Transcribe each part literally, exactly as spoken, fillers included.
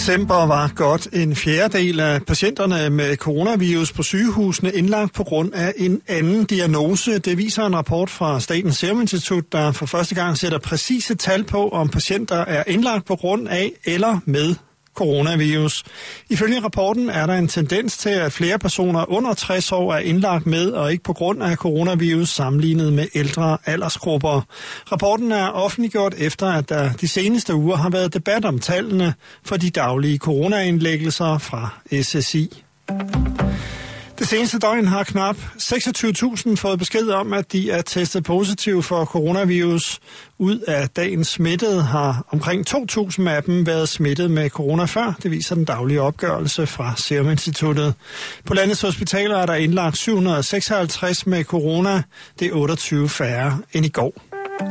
december var godt en fjerdedel af patienterne med coronavirus på sygehusene indlagt på grund af en anden diagnose. Det viser en rapport fra Statens Serum Institut, der for første gang sætter præcise tal på, om patienter er indlagt på grund af eller med coronavirus. Ifølge rapporten er der en tendens til, at flere personer under tres år er indlagt med og ikke på grund af coronavirus sammenlignet med ældre aldersgrupper. Rapporten er offentliggjort efter, at der de seneste uger har været debat om tallene for de daglige coronaindlæggelser fra S S I. Det seneste døgn har knap seksogtyve tusind fået besked om, at de er testet positive for coronavirus. Ud af dagens smittede har omkring to tusind af dem været smittet med corona før. Det viser den daglige opgørelse fra Serum Instituttet. På landets hospitaler er der indlagt syv hundrede og seksoghalvtreds med corona. Det er otteogtyve færre end i går.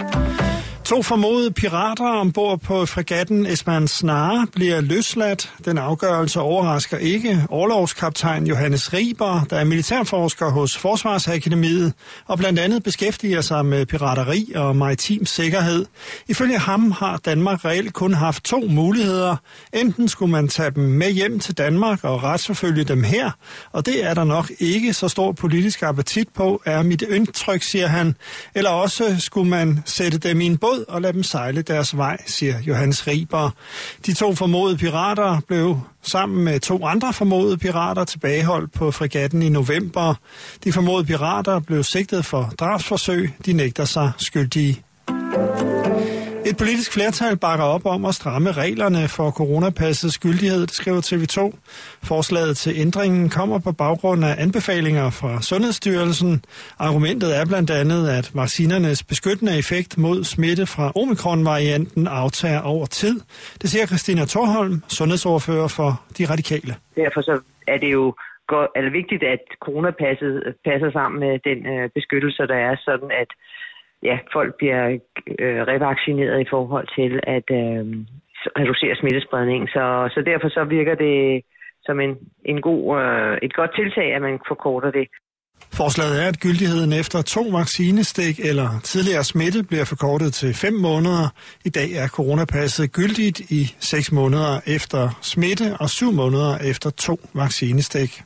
To formodede pirater ombord på fregatten Esbern Snare bliver løsladt. Den afgørelse overrasker ikke orlogskaptajn Johannes Riber, der er militærforsker hos Forsvarsakademiet og blandt andet beskæftiger sig med pirateri og maritim sikkerhed. Ifølge ham har Danmark reelt kun haft to muligheder. Enten skulle man tage dem med hjem til Danmark og retsforfølge dem her, og det er der nok ikke så stor politisk appetit på, er mit indtryk, siger han. Eller også skulle man sætte dem i en båd og lade dem sejle deres vej, siger Johannes Riber. De to formodede pirater blev sammen med to andre formodede pirater tilbageholdt på fregatten i november. De formodede pirater blev sigtet for drabsforsøg. De nægter sig skyldige. Et politisk flertal bakker op om at stramme reglerne for coronapassets gyldighed, det skriver T V to. Forslaget til ændringen kommer på baggrund af anbefalinger fra Sundhedsstyrelsen. Argumentet er blandt andet, at vaccinernes beskyttende effekt mod smitte fra omikron-varianten aftager over tid. Det siger Christina Thorholm, sundhedsordfører for De Radikale. Derfor så er det jo godt, er det vigtigt, at coronapasset passer sammen med den øh, beskyttelse, der er, sådan at ja, folk bliver øh, revaccineret i forhold til at øh, reducere smittespredning. Så, så derfor så virker det som en, en god, øh, et godt tiltag, at man forkorter det. Forslaget er, at gyldigheden efter to vaccinestik eller tidligere smitte bliver forkortet til fem måneder. I dag er coronapasset gyldigt i seks måneder efter smitte og syv måneder efter to vaccinestik.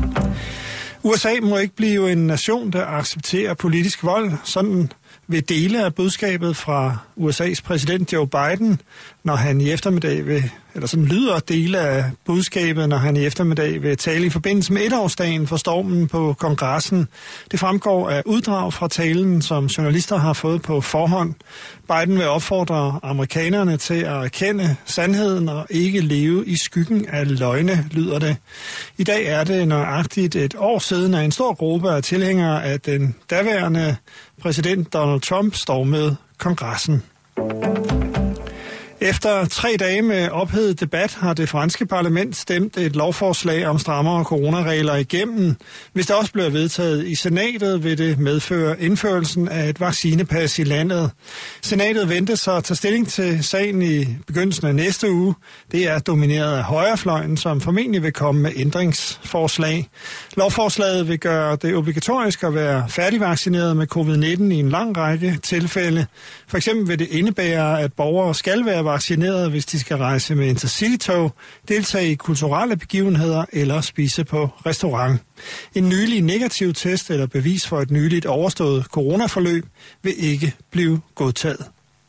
U S A må ikke blive en nation, der accepterer politisk vold. Sådan vil dele af budskabet fra U S A's præsident Joe Biden, når han i eftermiddag vil, eller sådan lyder dele af budskabet, når han i eftermiddag vil tale i forbindelse med etårsdagen for stormen på kongressen. Det fremgår af uddrag fra talen, som journalister har fået på forhånd. Biden vil opfordre amerikanerne til at erkende sandheden og ikke leve i skyggen af løgne, lyder det. I dag er det nøjagtigt et år siden, at en stor gruppe af tilhængere af den daværende præsident Donald Trump stormede kongressen. Efter tre dage med ophedet debat har det franske parlament stemt et lovforslag om strammere coronaregler igennem. Hvis det også bliver vedtaget i senatet, vil det medføre indførelsen af et vaccinepas i landet. Senatet venter sig at tage stilling til sagen i begyndelsen af næste uge. Det er domineret af højrefløjen, som formentlig vil komme med ændringsforslag. Lovforslaget vil gøre det obligatorisk at være færdigvaccineret med covid nitten i en lang række tilfælde. For eksempel vil det indebære, at borgere skal være vaccineret, hvis de skal rejse med intercity-tog, deltage i kulturelle begivenheder eller spise på restaurant. En nylig negativ test eller bevis for et nyligt overstået coronaforløb vil ikke blive godtaget.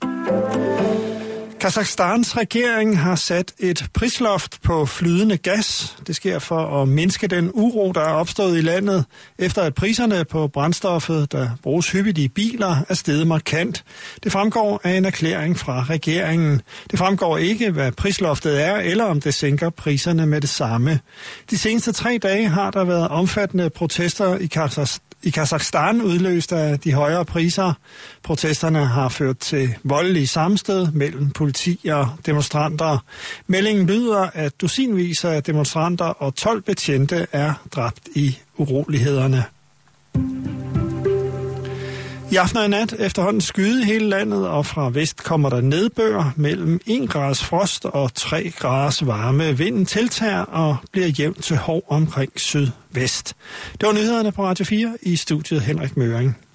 Kazakhstans regering har sat et prisloft på flydende gas. Det sker for at mindske den uro, der er opstået i landet, efter at priserne på brændstoffet, der bruges hyppigt i biler, er steget markant. Det fremgår af en erklæring fra regeringen. Det fremgår ikke, hvad prisloftet er, eller om det sænker priserne med det samme. De seneste tre dage har der været omfattende protester i Kazakhstan. I Kazakhstan udløst af de højere priser. Protesterne har ført til voldelige sammenstød mellem politi og demonstranter. Meldingen lyder, at dusinvis af demonstranter og tolv betjente er dræbt i urolighederne. I aften og i nat efterhånden skyde hele landet, og fra vest kommer der nedbør mellem en grads frost og tre graders varme. Vinden tiltager og bliver jævnt til hård omkring sydvest. Det var nyhederne på Radio fire, i studiet Henrik Møring.